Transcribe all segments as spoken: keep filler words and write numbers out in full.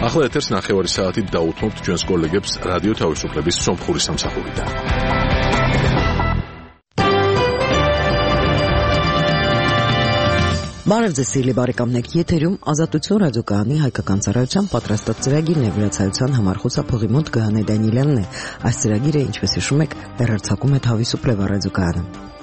ახლა ეთერს ნახევარი საათით დაუთმობთ ჩვენს კოლეგებს რადიო თავისუფლების სომხური სამსახურიდან. Բարև ձեզ սիրելի բարեկամներ, եթերում Ազատություն ռադիոկայանի հայկական ծառայության պատրաստած ծրագիրն է, վրացայության համար խոսափողի մոտ Գայանե Դանիելյանն է։ Այս ծրագիրը, ինչպես հիշում եք, հեռարձակում է Თავისუფლება ռադիոկայանը։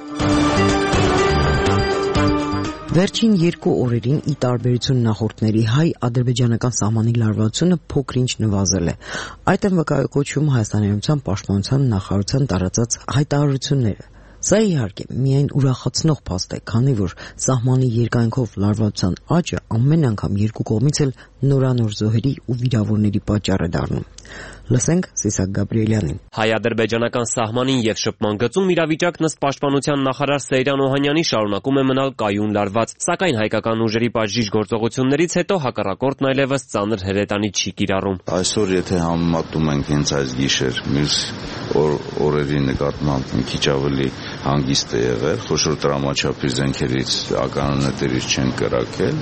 Վերջին երկու օրերին ի տարբերություն նախորդների հայ-ադրբեջանական սահմանի լարվածությունը փոքր-ինչ նվազել է։ Այդ են վկայակոչում Հայաստանի Հանրապետության Պաշտպանության նախարարության տարածած հայտարարությունները։ Սա իհարկե միայն ուրախացնող փաստ է, քանի որ սահմանի երկայնքով լարվածության աճը ամեն անգամ երկու կողմից էլ նորանոր զոհերի ու վիրավորների պատճառ է դառնում։ Լսենք Սիսակ Գաբրիելյանին։ Հայ-ադրբեջանական սահմանին եւ շփման գծում իրավիճակն ըստ Պաշտպանության նախարար Սեյրան Օհանյանի շարունակում է մնալ կայուն լարված, սակայն հայկական ուժերի բաժիժ գործողություններից հետո հակառակորդն այլևս ծանր հրետանի չի կիրառում։ Այսօր եթե համեմատում ենք հենց այս գիշեր մյուս օրերի նկատմամբ մի քիչ ավելի հանգիստ է եղել, խոշոր տրամաչափի զենքերից ականանետերից չեն կրակել,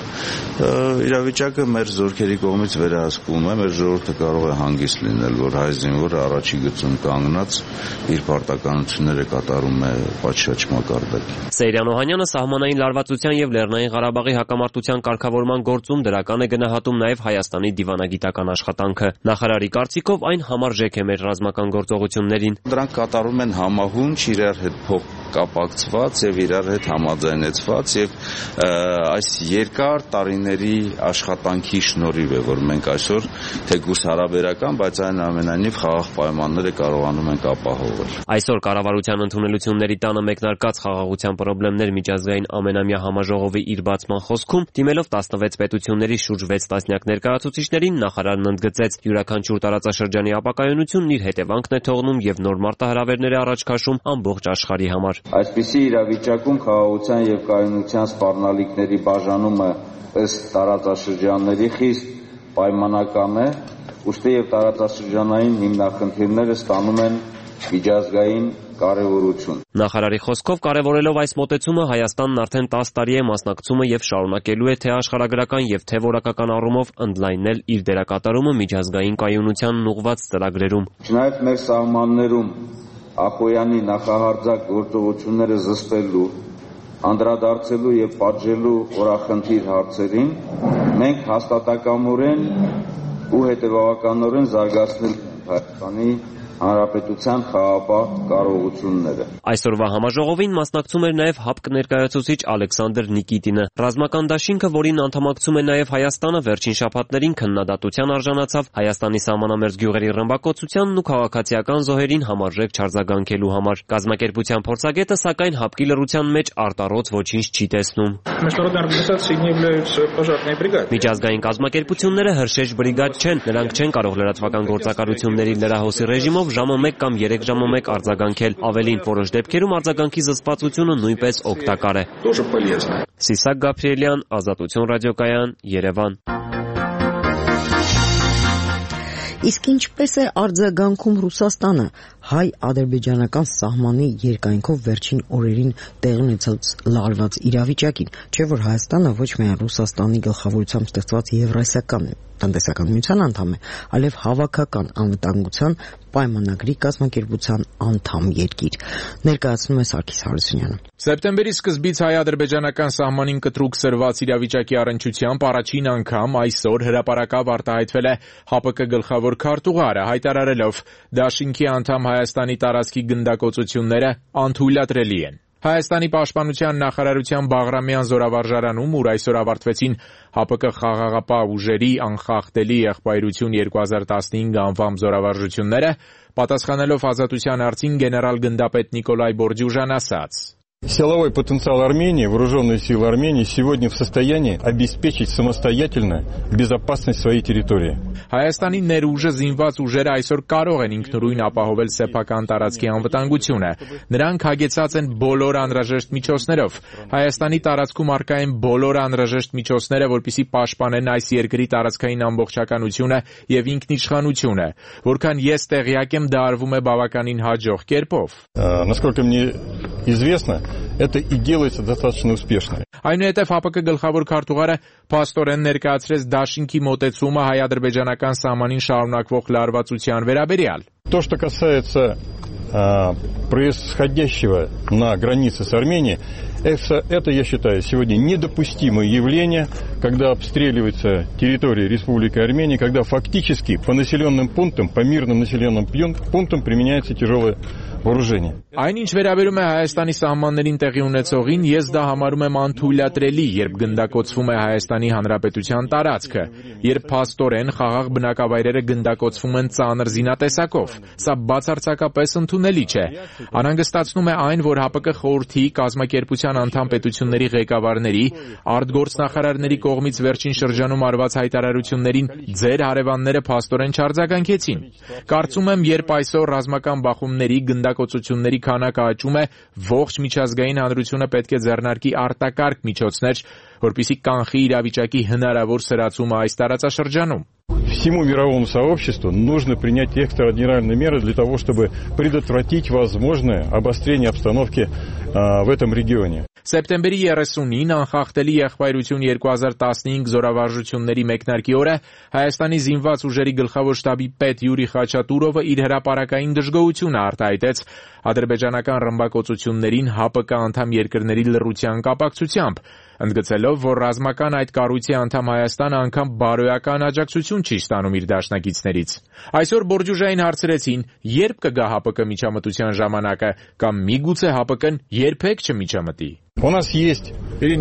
իրավիճակը մեր զորքերի կողմից վերահսկվում է, մեր ժողովուրդը կարող է հանգիստ լինել, որ հայ զինվորը առաջի գծում կանգնած իր պարտականությունները կատարում է պատշաճ մակարդակի։ Սեյրան Օհանյանը սահմանային լարվածության եւ Լեռնային Ղարաբաղի հակամարտության կարգավորման գործում դրական է գնահատում նաեւ Հայաստանի դիվանագիտական աշխատանքը։ Նախարարի կարծիքով այն համարժեք է մեր ռազմական գործողություններին։ Դրանք կատարում են համահունչ, իրար հետ փոխ կապակցված եւ իրար հետ համաձայնեցված եւ այս երկար տարիների աշխատանքի շնորհիվ է, որ մենք այսօր թեկուզ հարաբերական, բայց այն ամենայնիվ խաղաղ պայմանները կարողանում ենք ապահովել։ Այսօր կառավարության ընդունելությունների տանը մեկնարկած խաղաղության խնդիրներ միջազգային ամենամյա համաժողովի իր բացման խոսքում դիմելով տասնվեց պետությունների շուրջ վեց տասնյակ ներկայացուցիչներին նախարարն ընդգծեց յուրաքանչյուր տարածաշրջանի ապակայունությունն իր հետևանքն է թողնում եւ նոր մարտահրավերներ է առաջ քաշում ամբողջ աշխարհի համար։ Այսպիսի իրավիճակում խաղաղության եւ կայունության սպառնալիքների բաժանումը ըստ տարածաշրջանների խիստ պայմանական է, ուստի եւ տարածաշրջանային հիմնախնդիրները ստանում են միջազգային կարևորություն։ Նախարարի խոսքով կարևորելով այս մոտեցումը Հայաստանն արդեն տասը տարի է մասնակցում եւ շարունակելու է թե աշխարհագրական եւ թե որակական առումով ընդլայնել իր դերակատարումը միջազգային կայունությանն ուղղված ծրագրերում։ Չնայած մեր սահմաններում Ախոյանի նախահարձակ գործողությունները զսպելու, անդրադարձելու եւ պատժելու օրախնդիր հարցերին, մենք հաստատակամորեն ու հետևողականորեն զարգացնել Հայաստանի Հանրապետության խաղաղապահ կարողությունները։ Այսօրվա համաժողովին մասնակցում էր նաև ՀԱՊԿ ներկայացուցիչ Ալեքսանդր Նիկիտինը։ Ռազմական դաշինքը, որին անդամակցում է նաև Հայաստանը, վերջին շաբաթներին քննադատության արժանացավ Հայաստանի սահմանամերձ գյուղերի ռմբակոծությանն ու քաղաքացիական զոհերին համարժեք չարձագանքելու համար։ Կազմակերպության փորձագետը, սակայն ՀԱՊԿ-ի լռության մեջ արտառոց ոչինչ չի տեսնում։ Միջազգային կազմակերպությունները հրշեջ բրիգադ չեն, նրանք չեն կարող լրատվական գործակալությունների լրահոսի ռեժիմով ժամը մեկ կամ երեք ժամը մեկ արձագանքել, ավելին որոշ դեպքերում արձագանքի զսպվածությունը նույնպես օգտակար է։ Սիսակ Գաբրիելյան, Ազատություն ռադիոկայան, Երևան։ Իսկ ինչպես է արձագանքում Ռուսաստանը հայ-ադրբեջանական սահմանի երկայնքով վերջին օրերին տեղի ունեցած լարված իրավիճակին, չէ՞ որ Հայաստանը ոչ միայն Ռուսաստանի գլխավորությամբ ստեղծված Եվրասիական տնտեսական միության անդամ է, այլև հավաքական անվտանգության պայմանագրի կազմակերպության անդամ երկիր։ Ներկայացնում է Սարգիս Հարությունյանը։ Սեպտեմբերի սկզբից հայ-ադրբեջանական սահմանին կտրուկ սրված իրավիճակի առնչությամբ առաջին անգամ այսօր հրապարակավ արտահայտվել է ՀԱՊԿ գլխավոր քարտուղարը, հայտարարելով դաշինքի անդամ Հայաստանի տարածքի գնդակոծությունները անթույլատրելի են։ Հայաստանի պաշտպանության նախարարության Բաղրամյան զորավարժարանում, ուր այսօր ավարտվեցին ՀԱՊԿ խաղաղապահ ուժերի անխախտելի եղբայրություն երկու հազար տասնհինգ անվամբ զորավարժությունները, պատասխանելով Ազատության հարցին գեներալ գնդապետ Նիկոլայ Բորջուժան ասաց. Силовой потенциал Армении, вооруженные силы Армении сегодня в состоянии обеспечить самостоятельно безопасность своей территории. Հայաստանի ներուժը զինված ուժերը այսօր կարող են ինքնուրույն ապահովել սեփական տարածքի անվտանգությունը։ Նրանք հագեցած են բոլոր անհրաժեշտ միջոցներով։ Հայաստանի տարածքում առկա են բոլոր անհրաժեշտ միջոցները, որպեսզի պաշտպանեն այս երկրի տարածքային ամբողջականությունը եւ ինքնիշխանությունը։ Որքան ես տեղյակ եմ, դա արվում է բավականին հաջող կերպով։ Насколько мне известно, это и делается достаточно успешно. Այնուհետև ՀԱՊԿ գլխավոր քարտուղարը փաստորեն ներկայացրեց դաշինքի մոտեցումը հայ-ադրբեջանական սահմանին շարունակվող լարվածության վերաբերյալ. То, что касается а, происходящего на границе с Арменией, это, это, я считаю, сегодня недопустимое явление, когда обстреливается территория Республики Армения, когда фактически по населенным пунктам, по мирным населенным пунктам применяется тяжелое вооружение. Այնինչ վերաբերում է Հայաստանի սահմաններին տեղի ունեցողին, ես դա համարում եմ անթույլատրելի, երբ գնդակոծվում է Հայաստանի Հանրապետության տարածքը, երբ փաստորեն խաղաղ բնակավայրերը գնդակոծվում են ծանր զինատեսակով։ Սա բացարձակապես ընդունելի չէ։ Անհանգստացնում է այն, որ ՀԱՊԿ խորհրդի կազմակերպության անդամ պետությունների ղեկավարների, արտգործնախարարների կողմից վերջին շրջանում արված հայտարարություններին ձեր հարևանները փաստորեն չարձագանքեցին։ Կարծում եմ, երբ այսօր ռազմական բախումների գնդակոծությունների քանակը աճում է, ողջ միջազգային հանրությունը պետք է ձեռնարկի արտակարգ միջոցներ, որպեսզի կանխի իրավիճակի հնարավոր սրացումը այս տարածաշրջանում։ Всему мировому сообществу нужно принять экстраординарные меры для того, чтобы предотвратить возможное обострение обстановки а, в этом регионе. Սեպտեմբերի երեսունին անխախտելի եղբայրություն երկու հազար տասնհինգ զորավարժությունների մեկնարկի օրը Հայաստանի զինված ուժերի գլխավոր շտաբի պետ Յուրի Խաչատուրովը իր հրապարակային դժգոհությունը արտահայտեց ադրբեջանական ռմբակոծություններին ՀԱՊԿ անդամ երկրների լռության կապակցությամբ, ընդգծելով, որ ռազմական այդ կառույցի անդամ Հայաստանը անգամ բարոյական աջակցություն չի ստանում իր դաշնակիցներից։ Այսօր Բորջուժային հարցրեցին, երբ կգա ՀԱՊԿ միջամտության ժամանակը, կամ միգուցե ՀԱՊԿ-ն երբեք չմիջամտի։ У нас есть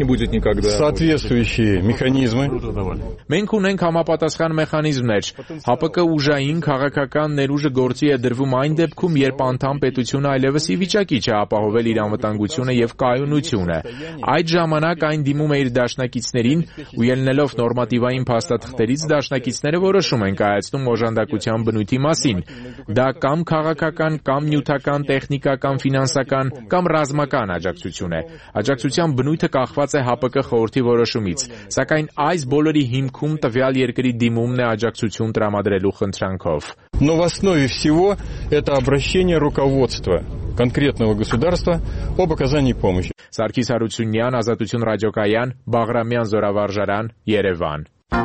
соответствующие механизмы. Մենք ունենք համապատասխան մեխանիզմներ։ ՀԱՊԿ ուժային քաղաքական ներուժը գործի է դրվում այն դեպքում, երբ անդամ պետությունը այլևս ի վիճակի չէ ապահովել իր անվտանգությունը եւ կայունությունը։ Այդ ժամանակ այն դիմում է իր դաշնակիցներին ու ելնելով նորմատիվային փաստաթղթերից դաշնակիցները որոշում են կայացնում օժանդակության բնույթի մասին։ Դա կամ քաղաքական, կամ նյութական, տեխնիկական, ֆինանսական, կամ ռազմական աջակցություն է։ Աջակցության բնույթը կախված է ՀԱՊԿ խորհրդի որոշումից, սակայն այս բոլորի հիմքում տվյալ երկրի դիմումն է աջակցություն տրամադրելու խնդրանքով։ Но в основе всего это обращение руководства конкретного государства об оказании помощи. Սարգիս Հարությունյան, Ազատություն ռադիոկայան, Բաղրամյան զորավարժարան, Երևան։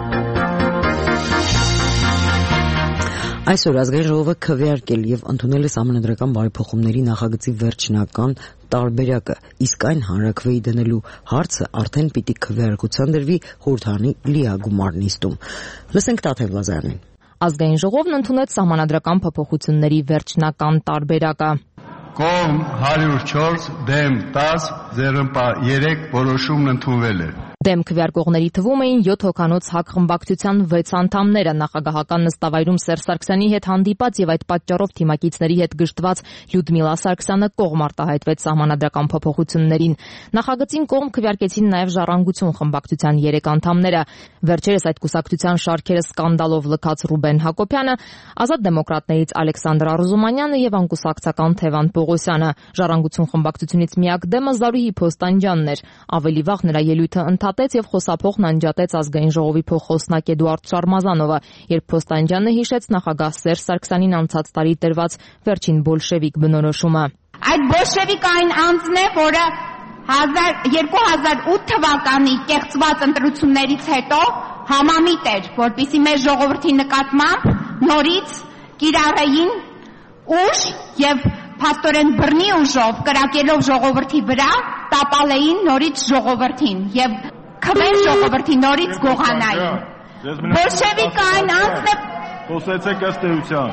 Այսօր ազգային ժողովը քվեարկել եւ ընդունել է սահմանադրական բարեփոխումների նախագծի վերջնական տարբերակը, իսկ այն հանրաքվեի դնելու հարցը արդեն պիտի քվեարկության դրվի խորհրդարանի լիագումար նիստում։ Լսենք Տաթև Լազարանին։ Ազգային ժողովն ընդունեց սահմանադրական փոփոխությունների վերջնական տարբերակը։ Կողմ հարյուր չորս, դեմ տաս, ձեռնպա երեք որոշումն ընդունվել է։ Դեմ քվեարկողների թվում էին յոթ հոգանոց ՀԱԿ խմբակցության վեց անդամները, նախագահական նստավայրում Սերժ Սարգսյանի հետ հանդիպած եւ այդ պատճառով թիմակիցների հետ գժտված Լյուդմիլա Սարգսյանը կողմ արտահայտվեց սահմանադրական փոփոխություններին։ Նախագծին կողմ քվեարկեցին նաեւ Ժառանգություն խմբակցության երեք անդամները։ Վերջերս այդ կուսակցության շարքերը սկանդալով լքած Ռուբեն Հակոբյանը, Ազատ դեմոկրատներից Ալեքսանդր Արուզումանյանը եւ անկուսակցական Թևան Պողոսյանը։ Ժառանգություն խմբակցությունից միակ դեմը Զարուհի Փոստանջյանն էր։ Ավելի վաղ նրա ելույթը ընդհատեց եւ խոսափողն անջատեց ազգային ժողովի փոխոսնակ Էդուարդ Շարմազանովը, երբ Փոստանջյանը հիշեց նախագահ Սերժ Սարգսյանին անցած տարի տրված վերջին բոլշևիկ բնորոշումը։ Այդ բոլշևիկային անձն է, որը երկու հազար ութ թվականի կեղծված ընտրություններից հետո համամիտ էր, որպեսզի մեր ժողովրդի նկատմամբ նորից կիրառեին ուժ եւ փաստորեն բռնի ուժով կրակելով ժողովրդի վրա տապալեին նորից ժողովրդին եւ քվեն ժողովրդի նորից գողանային։ Բոլշևիկային անձն է։ Խոսեցեք ըստ էության։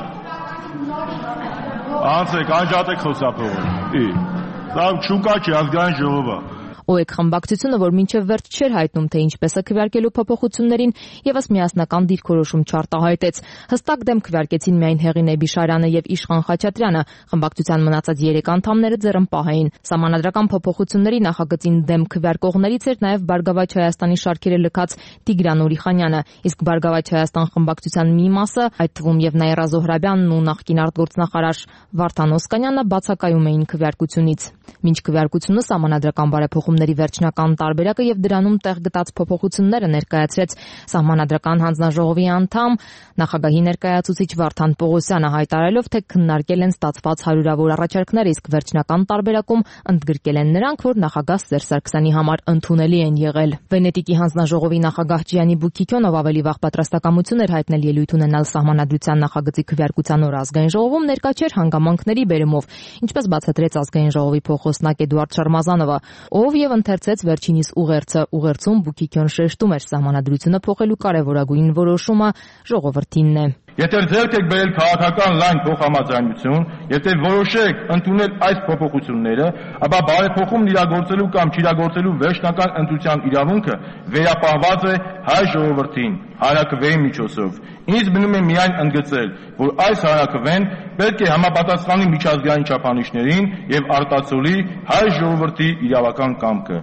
Անցեք, անջատեք խոսափողը։ Դա չուկա չի ազգային ժողովը։ ՕԵԿ խմբակցությունը, որ մինչև վերջ չէր հայտնում, թե ինչպես է քվեարկելու փոփոխություններին, եւս միասնական դիրքորոշում չարտահայտեց։ Հստակ դեմ քվեարկեցին միայն Հեղինե Բիշարյանը եւ Իշխան Խաչատրյանը, խմբակցության մնացած երեք անդամները ձեռնպահ էին։ Սահմանադրական փոփոխությունների նախագծին դեմ քվեարկողներից էր նաեւ Բարգավաճ Հայաստանի շարքերը լքած Տիգրան Օրիխանյանը, իսկ Բարգավաճ Հայաստան խմբակցության մի մասը, այդ թվում եւ Նաիրա Զոհրաբյանն ու նախկին արտգործնախարար Վարդան Օսկանյանը բացակայում էին քվեարկությունից։ Մինչ քվեարկությունը սահմանադրական բարեփոխում քննարկումների վերջնական տարբերակը եւ դրանում տեղ գտած փոփոխությունները ներկայացրեց Սահմանադրական հանձնաժողովի անդամ, նախագահի ներկայացուցիչ Վարդան Պողոսյանը, հայտարարելով, թե քննարկել են ստացված հարյուրավոր առաջարկներ, իսկ վերջնական տարբերակում ընդգրկել են նրանք, որ նախագահ Սերժ Սարգսյանի համար ընդունելի են եղել։ Վենետիկի հանձնաժողովի նախագահ Ջիանի Բուկիկյոնով ավելի վաղ պատրաստակամություն էր հայտնել ելույթ ունենալ Սահմանադրության նախագծի քվեարկության օր ազգային ժողովում, ներկա չէր հանգամանքների բերումով, ինչպես բացատրեց ազգային ժողովի փոխոսնակ Էդուարդ Շարմազանովը, ով եւ ընթերցեց վերջինիս ուղերձը։ Ուղերձում Բուկիկյոն շեշտում էր, Սահմանադրությունը փոխելու կարևորագույն որոշումը ժողովրդինն է։ Եթե ձեռք եք բերել քաղաքական լայն փոխհամաձայնություն, եթե որոշեք ընդունել այս փոփոխությունները, ապա բարեփոխումն իրագործելու կամ չիրագործելու վերջնական ընտրության իրավունքը վերապահված է հայ ժողովրդին հանրաքվեի միջոցով։ Ինձ մնում է միայն ընդգծել, որ այս հանրաքվեն պետք է համապատասխանի միջազգային չափանիշներին եւ արտացոլի հայ ժողովրդի իրավական կամքը։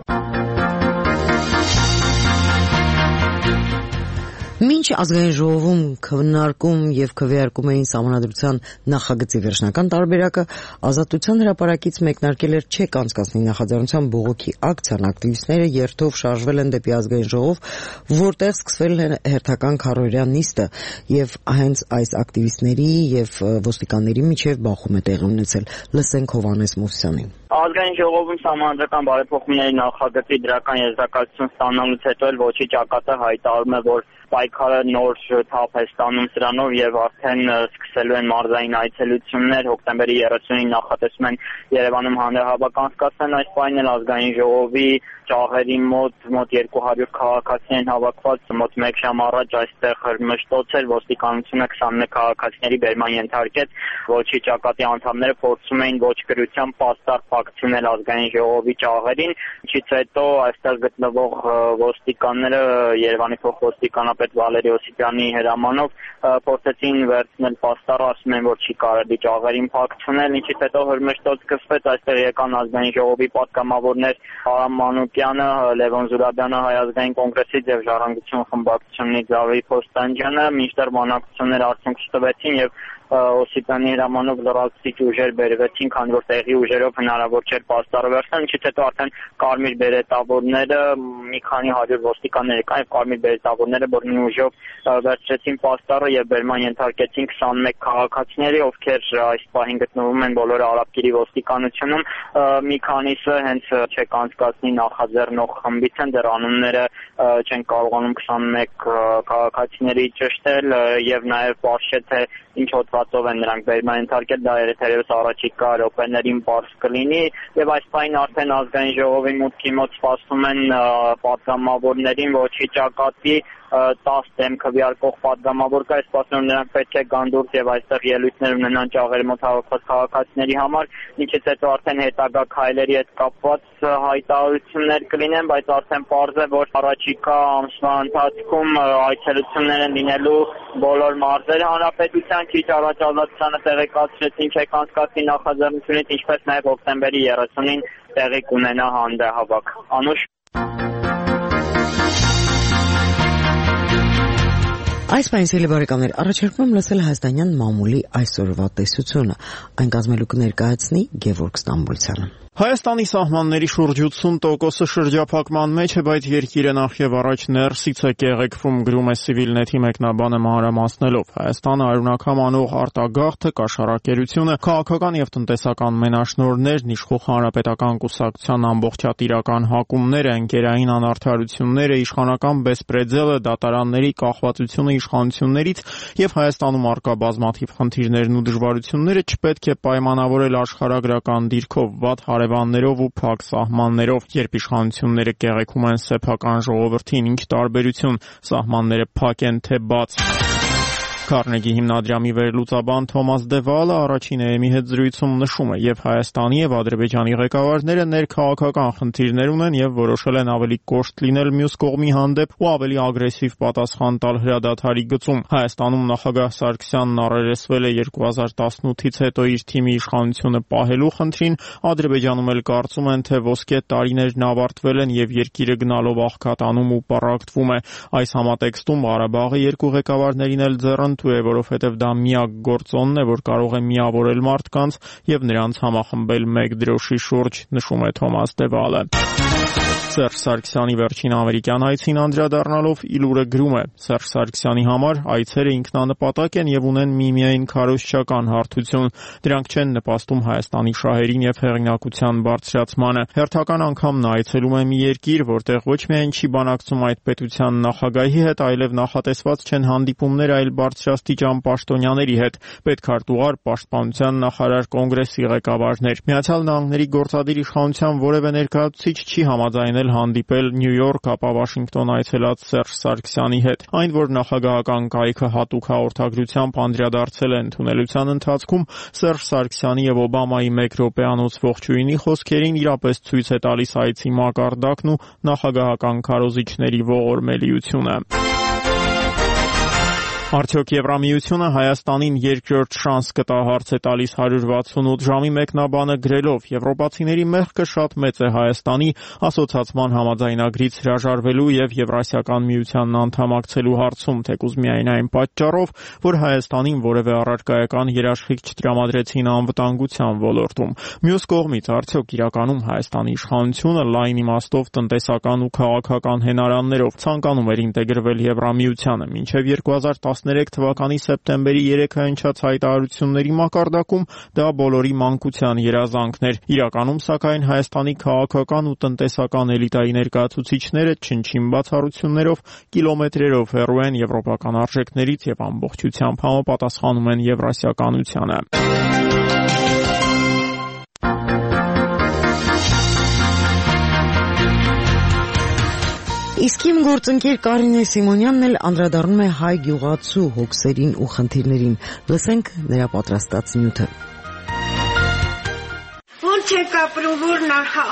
Մինչ ազգային ժողովում քննարկում եւ քվեարկում էին Սահմանադրության նախագծի վերջնական տարբերակը, Ազատության հրապարակից մեկնարկել էր չեք անցկացնի նախաձեռնության բողոքի ակցիան, ակտիվիստները երթով շարժվել են դեպի ազգային ժողով, որտեղ սկսվել է հերթական քառօրյա նիստը եւ հենց այս ակտիվիստների եւ ոստիկանների միջև բախում է տեղի ունեցել։ Լսենք Հովհաննես Մովսյանին։ Ազգային ժողովում Սահմանադրական բարեփոխումների նախագծի դրական եզրակացություն ստանալուց հետո էլ ոչի ճակատը հայտարարում է, որ պայքարը նոր թափ է ստանում սրանով եւ արդեն սկսելու են մարզային այցելություններ, հոկտեմբերի երեսունին նախատեսում են Երևանում հանրահավաք անցկացնել, այս պահին էլ ազգային ժողովի ճաղերի մոտ մոտ երկու հարյուր քաղաքացի են հավաքված, մոտ մեկ ժամ առաջ այստեղ հրմշտոց էր, ոստիկանությունը քսանմեկ քաղաքացիների բերման ենթարկեց, ոչի ճակատի անդամները փորձում էին ոչ գրությամբ պաստառ փակցնել ազգային ժողովի ճաղերին, ինչից հետո այստեղ գտնվող ոստիկանները Երևանի փոխոստիկանապետ Վալերի Օսիպյանի հրամանով փորձեցին վերցնել պաստառը, ասում են, որ չի կարելի ճաղերին փակցնել, ինչից հետո հրմշտոց սկսվեց, այստեղ եկան ազգային ժողովի պատգամավորներ Արամ Մանուկյանը, Լևոն Զուրաբյանը Հայ ազգային կոնգրեսից եւ Ժառանգություն խմբակցությունից Զավի Փոստանջյանը, մինչդեռ բանակցություններ արդյունք չտվեցին եւ Օսիպյանի հրամանով լրացուցիչ ուժեր բերվեցին, քանի որ տեղի ուժերով հնարավոր չէր պաստառը վերցնել, ինչից հետո արդեն կարմիր բերետավորները մի քանի հարյուր ոստիկաններ եկան եւ կարմիր բերետավորները բռնի ուժով վերցրեցին պաստառը եւ բերման ենթարկեցին քսանմեկ քաղաքացիների, ովքեր այս պահին գտնվում են բոլորը Արաբկիրի ոստիկանությունում, մի քանիսը հենց չեք անցկացնի նախաձեռնող խմբից են, դեռ անունները չեն կարողանում քսանմեկ քաղաքացիների ճշտել եւ նաեւ պարզ չէ թե ինչ հոդվածով են նրանք բերման ենթարկել, դա երթերևս առաջիկա րոպեներին պարզ կլինի եւ այս պահին արդեն ազգային ժողովի մուտքի մոտ սպասում են պատգամավորներին ոչի ճակատի տասը դեմ քվեարկող պատգամավոր կա, սպասում են նրանք պետք է գան դուրս եւ այստեղ ելույթներ ունենան ճաղերի մոտ հավաքված քաղաքացիների համար, ինչից հետո արդեն հետագա քայլերի հետ կապված հայտարարություններ կլինեն, բայց արդեն պարզ է, որ առաջիկա ամսվա ընթացքում այցելություններ են լինելու բոլոր մարզերը հանրապետության, քիչ առաջ Ազատությանը տեղեկացրեցին չեք անցկացնի նախաձեռնությունից, ինչպես նաեւ հոկտեմբերի երեսունին տեղի կունենա հանրահավաք։ Անուշ Այս պայմանների բարեկամներ, առաջարկում եմ լսել հայաստանյան մամուլի այսօրվա տեսությունը, այն կազմելու կներկայացնի Գևորգ Ստամբոլցյանը։ Հայաստանի սահմանների շուրջ ութսուն տոկոսը շրջափակման մեջ է, բայց երկիրը նախ եւ առաջ ներսից է կեղեքվում, գրում է Civilnet-ի մեկնաբանը մանրամասնելով։ Հայաստանը արյունակամ անող արտագաղթը, կաշառակերությունը, քաղաքական եւ տնտեսական մենաշնորհներն, իշխող հանրապետական կուսակցության ամբողջատիրական հակումները, ընկերային անարդարությունները, իշխանական բեսպրեդելը, դատարանների կախվածությունը իշխանություններից եւ Հայաստանում արկա բազմաթիվ խնդիրներն ու դժվարությունները չպետք է պայմանավորել աշխարհագրական դիրքով, վատ հարևաններով ու փակ սահմաններով, երբ իշխանությունները կեղեքում են սեփական ժողովրդին, ինչ տարբերություն, սահմանները փակ են թե բաց։ Քարնեգի հիմնադրամի վերլուծաբան Թոմաս Դևալը առաջին էեմի հետ զրույցում նշում է, եւ Հայաստանի եւ Ադրբեջանի ղեկավարները ներքաղաքական խնդիրներ ունեն եւ որոշել են ավելի կոշտ լինել մյուս կողմի հանդեպ ու ավելի ագրեսիվ պատասխան տալ հրադադարի գծում։ Հայաստանում նախագահ Սարգսյանն առերեսվել է երկու հազար տասնութից հետո իր թիմի իշխանությունը պահելու խնդրին, Ադրբեջանում էլ կարծում են, թե ոսկե տարիներն ավարտվել են եւ երկիրը գնալով աղքատանում ու պառակտվում է։ Այս համատեքստում Ղարաբաղի երկու ղեկավարներին էլ ձեռն է, որովհետև դա միակ գործոնն է, որ կարող է միավորել մարդկանց եւ նրանց համախմբել մեկ դրոշի շուրջ, նշում է Թոմաս Դևալը։ Սերժ Սարգսյանի վերջին ամերիկյան այցին անդրադառնալով Իլուրը գրում է. Սերժ Սարգսյանի համար այցերը ինքնանպատակ են եւ ունեն միմիայն քարոզչական հարթություն. Դրանք չեն նպաստում Հայաստանի շահերին եւ հեղինակության բարձրացմանը. Հերթական անգամ նա այցելում է մի երկիր, որտեղ ոչ միայն չի բանակցում այդ պետության նախագահի հետ, այլև նախատեսված չեն հանդիպումներ այլ բարձրաստիճան պաշտոնյաների հետ, պետքարտուղար, պաշտպանության նախարար, կոնգրեսի ղեկավարներ. Միացյալ Նահանգների գործադիր իշխանության որևէ ներկայացուցիչ չի համաձայնել հանդիպել Նյու Յորք, ապա Վաշինգտոն այցելած Սերժ Սարգսյանի հետ. Այն, որ նախագահական կայքը հատուկ հաղորդագրությամբ անդրադարձել է ընդունելության ընթացքում Սերժ Սարգսյանի եւ Օբամայի մեկ րոպեանոց ողջույնի խոսքերին, իրապես ցույց է տալիս այցի մակարդակն ու նախագահական քարոզիչների ողորմելիությունը. Արդյոք Եվրամիությունը Հայաստանին երկրորդ շանս կտա, հարց է տալիս հարյուր վաթսունութ ժամի մեկնաբանը գրելով. Եվրոպացիների մեղքը շատ մեծ է Հայաստանի ասոցիացման համաձայնագրից հրաժարվելու եւ Եվրասիական միությանն անդամակցելու հարցում, թեկուզ միայն այն պատճառով, որ Հայաստանին որևէ առարկայական երաշխիք չտրամադրեցին անվտանգության ոլորտում։ Մյուս կողմից, արդյոք իրականում Հայաստանի իշխանությունը լայն իմաստով տնտեսական ու քաղաքական հենարաններով ցանկանում էր ինտեգրվել Եվրամիությանը, մինչև երկու հազար տասներեք թվականի սեպտեմբերի երեքը հնչած հայտարարությունների մակարդակում դա բոլորի մանկության երազանքն էր։ Իրականում, սակայն, Հայաստանի քաղաքական ու տնտեսական էլիտայի ներկայացուցիչները չնչին բացառություններով կիլոմետրերով հեռու են եվրոպական արժեքներից եւ ամբողջությամբ համապատասխանում են եվրասիականությանը։ Իսկ իմ գործընկեր Կարինե Սիմոնյանն էլ անդրադառնում է հայ գյուղացու հոգսերին ու խնդիրներին։ Լսենք նրա պատրաստած նյութը։ Ո՞նց եք ապրում, որ նախա։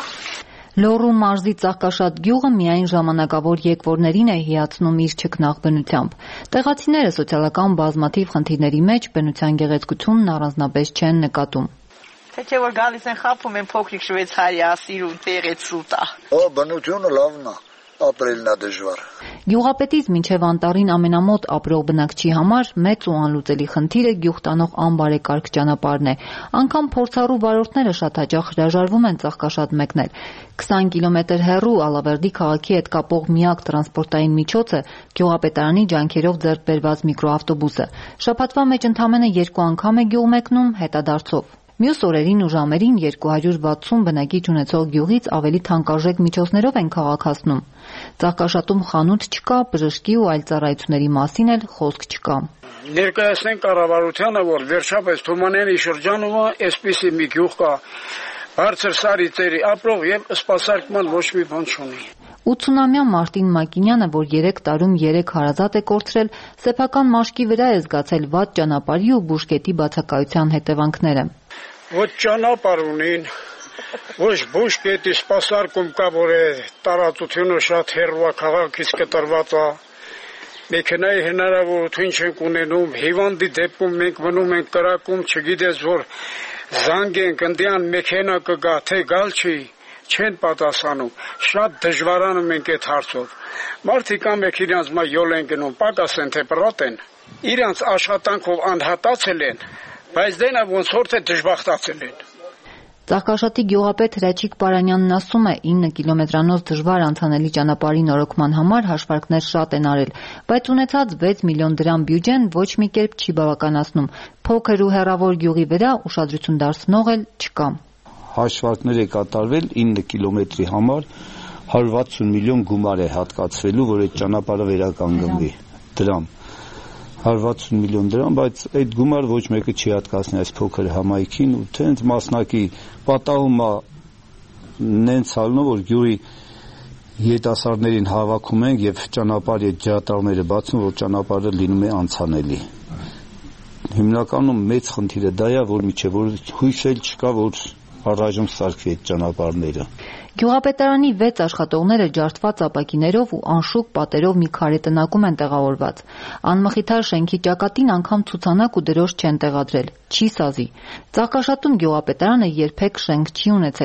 Լոռու մարզի Ծաղկաշատ գյուղը միայն ժամանակավոր եկվորներին է հիացնում իր չքնաղ բնությամբ։ Տեղացիները սոցիալական բազմաթիվ խնդիրների մեջ բնության գեղեցկությունն առանձնապես չեն նկատում։ Թե չէ որ գալիս են խափում են փոքրիկ շվեյցարիա, սիրուն տեղից սուտա։ Օ, բնությունը լավն է։ Ապրելն է դժվար։ Գյուղապետից մինչև անտառին ամենամոտ ապրող բնակչի համար մեծ ու անլուծելի խնդիրը գյուղ տանող անբարեկարգ ճանապարհն է։ Անգամ փորձառու վարորդները շատ հաճախ հրաժարվում են Ծաղկաշատ մեկնել։ քսան կիլոմետր հեռու Ալավերդի քաղաքի հետ կապող միակ տրանսպորտային միջոցը գյուղապետարանի ջանքերով ձեռք բերված միկրոավտոբուսը։ Շաբաթվա մեջ ընդամենը երկու անգամ է գյուղ մեկնում հետադարձով։ Մյուս օրերին ու ժամերին երկու հարյուր վաթսուն բնակիչ ունեցող գյուղից ավելի թանկարժեք միջոցներով են քաղաք հասնում։ Ծաղկաշատում խանութ չկա, բժշկի ու այլ ծառայությունների մասին էլ խոսք չկա։ Ներկայացնենք կառավարությանը, որ վերջապես Թումանյանի շրջանում այսպիսի մի գյուղ կա, բարձր սարի ծերի ապրող եւ սպասարկման ոչ մի բան չունի։ ութսունամյա Մարտին Մակինյանը, որ երեք տարում երեք հարազատ է կորցրել, սեփական մաշկի վրա է զգացել վատ ճանապարհի ու բուժկետի բացակայության հետևանքները։ Ոչ ճանապարհ ունին, ոչ բուժկետի սպասարկում կա, որ է տարածությունը շատ հեռու է քաղաքից կտրված է։ Մեքենայի հնարավորություն չենք ունենում, հիվանդի դեպքում մենք մնում ենք կրակում, չգիտես որ զանգ ենք, ընդյան մեքենա կգա, թե գալ չի, չեն պատասխանում։ Շատ դժվարանում ենք այդ հարցով։ Մարդիկ ամեն իրենց մա յոլ են գնում, պակաս են թե պրոտ են։ Իրանց աշխատանքով անհատացել են, բայց դենա ոնց որ թե դժբախտացել են։ Ծաղկաշատի գյուղապետ Հրաչիկ Պարանյանն ասում է ինը կիլոմետրանոց դժվար անցանելի ճանապարհի նորոգման համար հաշվարկներ շատ են արել, բայց ունեցած վեց միլիոն դրամ բյուջեն ոչ մի կերպ չի բավականացնում։ Փոքր ու հեռավոր գյուղի վրա ուշադրություն դարձնող էլ չկա։ Հաշվարկներ է կատարվել ինը կիլոմետրի համար հարյուր վաթսուն միլիոն գումար է հատկացվելու, որ այդ ճանապարհը վերականգնվի։ Դրամ հարյուր վաթսուն միլիոն դրամ, բայց այդ գումար ոչ մեկը չի հատկացնի այս փոքր համայնքին ու թե հենց մասնակի պատահում է նենց ալնով, որ գյուղի երիտասարդներին հավաքում են եւ ճանապարհի ջրատարները բացում, որ ճանապարհը լինում է անցանելի։ Հիմնականում մեծ խնդիրը դա է, որ միջև որ հույս էլ չկա, որ առայժմ սարքվի այդ ճանապարհները։ Գյուղապետարանի վեց աշխատողները ջարդված ապակիներով ու անշուք պատերով մի քարե տնակում են տեղավորված։ Անմխիթար շենքի ճակատին անգամ ցուցանակ ու դրոշ չեն տեղադրել, չի սազի։ Ծաղկաշատում գյուղապետարանը երբեք շենք չի ունեցել,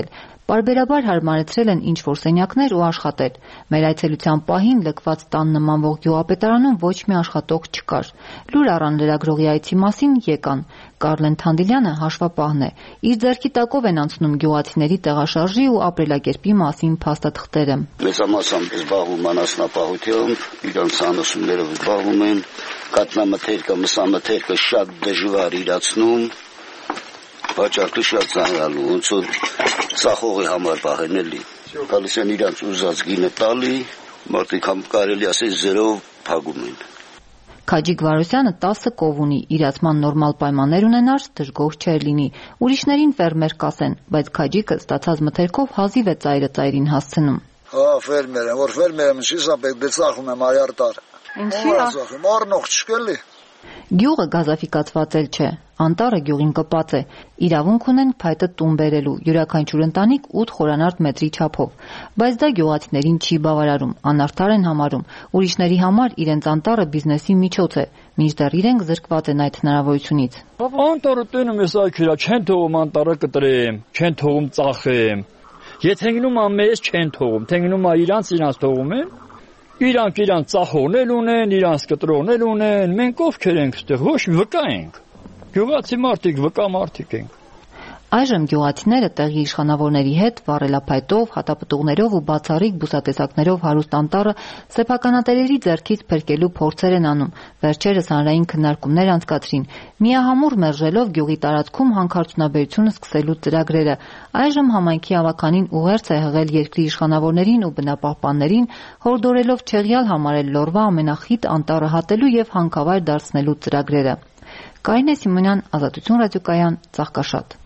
Պարբերաբար հարմարեցրել են ինչ-որ սենյակներ ու աշխատել։ Մեր այցելության պահին լքված տան նմանվող գյուղապետարանում ոչ մի աշխատող չկար։ Լուր առան լրագրողի այցի մասին, եկան։ Կարլեն Թանդիլյանը հաշվապահն է։ Իր ձեռքի տակով են անցնում գյուղացիների տեղաշարժի ու ապրելակերպի մասին փաստաթղթերը։ Մեծամասամբ զբաղվում անասնապահությամբ, իրանց անասուններով զբաղվում են, կատնամթերքը, մսամթերքը շատ դժվար իրացնում, վաճառքը շատ ծանրալու, ոնց որ ծախողի համար պահեն էլի։ Գալիս են իրանց ուզած գինը տալի, մարդիկ համ կարելի ասել զերով փակում են։ Քաջիկ Վարոսյանը տասը կով ունի, իրացման նորմալ պայմաններ ունենար, դժգոհ չէր լինի։ Ուրիշներին ֆերմեր կասեն, բայց Քաջիկը ստացած մթերքով հազիվ է ծայրը ծայրին հասցնում։ Հա, ֆերմեր եմ, որ ֆերմեր եմ, ինչի՞ սա պետք է ծախում եմ այար տար։ Ինչի՞ ծախում, առնող չկելի։ Գյուղը գազաֆիկացված էլ չէ, անտառը գյուղին կպած է, իրավունք ունեն փայտը տուն բերելու, յուրաքանչյուր ընտանիք ութ խորանարդ մետրի չափով, բայց դա գյուղացիներին չի բավարարում, անարդար են համարում, ուրիշների համար իրենց անտառը բիզնեսի միջոց է, մինչդեռ իրենք զրկված են այդ հնարավորությունից։ Անտառը տնում ես այքիրա, չեն թողում անտառը կտրեմ, չեն թողում ծախեմ, եթե գնում ամես չեն թողում, թե գնում իրանց իրանց թողում են, իրանք իրանք ծախողներ ունեն, իրանք կտրողներ ունեն, մենք ովքեր ենք ստեղ, ոչ վկա ենք, գյուղացի մարդիկ, վկա մարդիկ ենք։ Այժմ գյուղացիները տեղի իշխանավորների հետ վառելափայտով, հատապտուղներով ու բացառիկ բուսատեսակներով հարուստ անտառը սեփականատերերի ձեռքից փրկելու փորձեր են անում, վերջերս հանրային քննարկումներ անցկացրին, միահամուռ մերժելով գյուղի տարածքում հանքարդյունաբերությունը սկսելու ծրագրերը։ Այժմ համայնքի ավականին ուղերձ է հղել երկրի իշխանավորներին ու բնապահպաններին, հորդորելով չեղյալ համարել Լոռվա ամենախիտ անտառը հատելու եւ հանքավայր դարձնելու ծրագրերը։ Կարինե Սիմոնյան, Ազատություն ռադիոկայան, Ծաղկաշատ։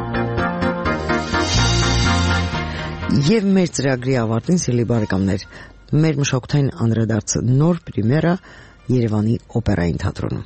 Եվ մեր ծրագրի ավարտին, սիրելի բարեկամներ, մեր մշակութային անդրադարձը նոր պրեմիերա Երևանի օպերային թատրոնում։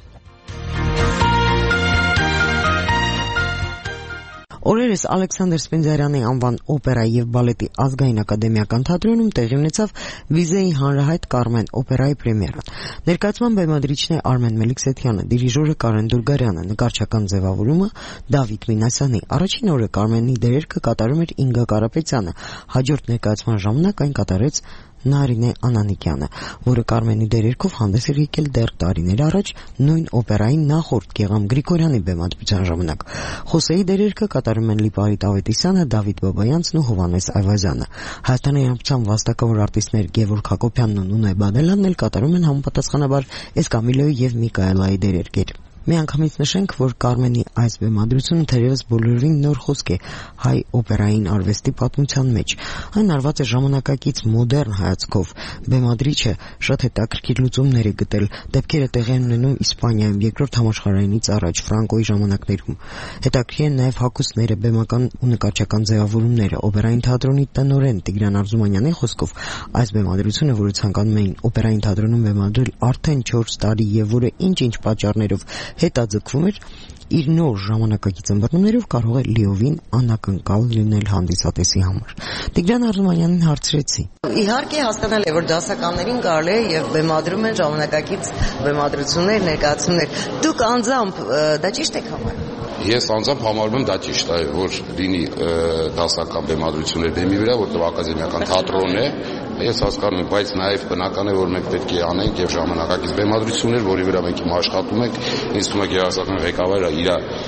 Օրերս Ալեքսանդր Սպենդիարյանի անվան օպերայի եւ բալետի ազգային ակադեմիական թատրոնում տեղի ունեցավ Վիզեի հանրահայտ Կարմեն օպերայի պրեմիերան։ Ներկայացման բեմադրիչն է Արմեն Մելիքսեթյանը, դիրիժորը Կարեն Դուրգարյանը, նկարչական ձևավորումը Դավիթ Մինասյանի։ Առաջին օրը Կարմենի դերերքը կատարում էր Ինգա Կարապետյանը, հաջորդ ներկայացման ժամանակ այն կատարեց Նարինե Անանիկյանը, որը Կարմենի դերերքով հանդես էր եկել դեռ տարիներ առաջ նույն օպերայի նախորդ Գեգամ Գրիգորյանի բեմադրության ժամանակ։ Խոսեի դերերքը կատարում են Լիպարիտ Ավետիսյանը, Դավիթ Բաբայանցն ու Հովանես Այվազյանը։ Հայաստանի Հանրապետության վաստակավոր արտիստներ Գևորգ Հակոբյանն ու Նունե Բադելյանն էլ կատարում են համապատասխանաբար Էսկամիլոյի եւ Միկայելայի դերեր։ Միանգամից նշենք, որ Կարմենի այս բեմադրությունը թերևս բոլորին նոր խոսք է հայ օպերային արվեստի պատմության մեջ։ Այն արված է ժամանակակից մոդեռն հայացքով։ Բեմադրիչը շատ հետաքրքիր լուծումներ է գտել, դեպքերը տեղի են ունենում Իսպանիայում երկրորդ համաշխարհայինից առաջ Ֆրանկոյի ժամանակներում։ Հետաքրքիր են նաև հագուստները, բեմական ու նկարչական ձևավորումները։ Օպերային թատրոնի տնօրեն Տիգրան Արզումանյանի խոսքով այս բեմադրությունը, որը ցանկանում էին օպերային թատրոնում բեմադրել արդեն չորս տարի եւ որը ինչ-ինչ պատճառներով հետաձգվում էր, իր նոր ժամանակակից ըմբռնումներով կարող է լիովին անակնկալ լինել հանդիսատեսի համար։ Տիգրան Արզումանյանին հարցրեցի. Իհարկե հասկանալ է, որ դասականներին կարելի է եւ բեմադրում են ժամանակակից բեմադրություններ, ներկայացումներ։ Դուք անձամբ դա ճիշտ եք համարում։ Ես անձամբ համարում եմ դա ճիշտ է, որ լինի դասական բեմադրություններ բեմի վրա, որտեղ ակադեմիական թատրոն է, ես հասկանում եմ, բայց նաև բնական է, որ մենք պետք է անենք եւ ժամանակակից բեմադրություններ, որի վրա մենք հիմա աշխատում ենք, ինձ թվում է գերազանցական ղեկավարը իր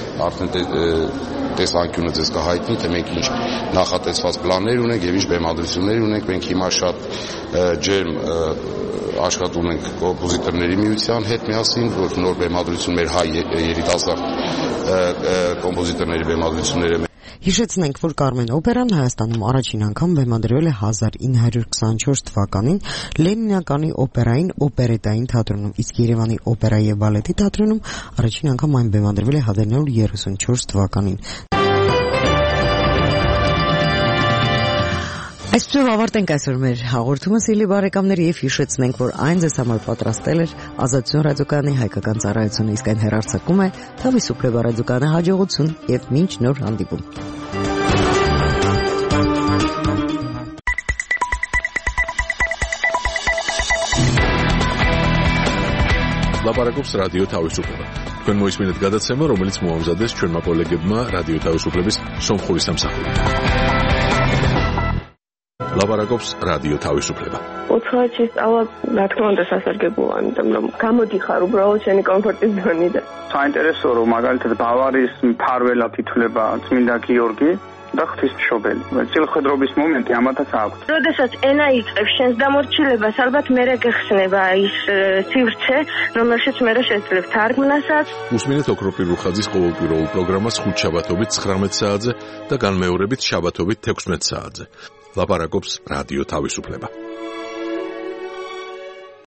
արդեն տեսանկյունը ձեզ կհայտնի, թե մենք ինչ նախատեսված պլաններ ունենք եւ ինչ բեմադրություններ ունենք, մենք հիմա շատ ջերմ աշխատում ենք կոմպոզիտորների միության հետ միասին, որ նոր բեմադրություն մեր հայ երիտասարդ կոմպոզիտորների բեմադրությունները։ Հիշեցնենք, որ Կարմեն օպերան Հայաստանում առաջին անգամ բեմադրվել է հազար ինը հարյուր քսանչորս թվականին Լենինականի օպերային օպերետային թատրոնում, իսկ Երևանի օպերայի եւ բալետի թատրոնում առաջին անգամ այն բեմադրվել է հազար նոր երեսունչորս թվականին։ Այսպես ավարտենք այսօր մեր հաղորդումը, սիրելի բարեկամներ, եւ հիշեցնենք, որ այն ձեզ համար պատրաստել էր Ազատություն ռադիոկայանի հայկական ծառայությունը, իսկ այն հեռարձակում է Թավիսուպլե ռադիոկայանի հաջողություն եւ մինչ նոր հանդիպում։ Լապարակոպս ռադիո Թավիսուպլե։ Քան մոյսմինդ գադացեմը, რომელიც մոամզադես չորմա կոլեգեբմա ռադիո Թավիսուպլեբիս սոմխորիստամ սախում։ ლაპარაკობს რადიო თავისუფლება. უცხოეთში სწავლა, რა თქმა უნდა, სასარგებლოა, იმიტომ რომ გამოდიხარ უბრალოდ შენი კომფორტის ზონიდან. საინტერესოა, რომ მაგალითად ბავარიის მფარველად ითვლება წმინდა გიორგი და ღვთისმშობელი. წილხედრობის მომენტი ამათაც აქვს. როდესაც ენა იწყებს შენს დამორჩილებას, ალბათ მერე გეხსნება ის სივრცე, რომელშიც მერე შეძლებ თარგმნასაც. უსმინეთ ოქროპირ რუხაძის ყოველკვირეულ პროგრამას ხუთშაბათობით ცხრამეტ საათზე და განმეორებით შაბათობით თექვსმეტ საათზე. ლაპარაკობს რადიო თავისუფლება.